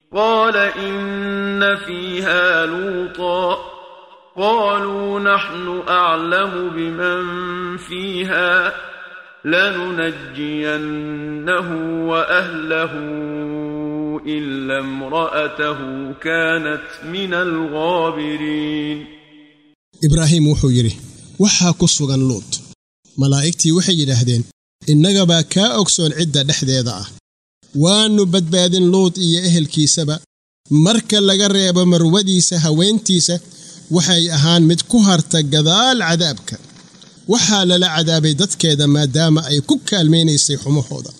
قال إن فيها لوطا قالوا نحن أعلم بمن فيها لننجينه وأهله إلا امرأته كانت من الغابرين. إبراهيم وحو يري waxaa ku sugan Luut malaa'igtii waxay yiraahdeen innaga baa ka ogsoon cidda dhexdeeda ah waanu badbaadin Luut iyo ehelkiisaba marka laga reebo marwadiisa haweentiisa waxay ahaan mid ku harta gadaal cadaabka waxaa la cadaabay dadkeeda maadaama ay ku kaalmeynaysay xumahooda.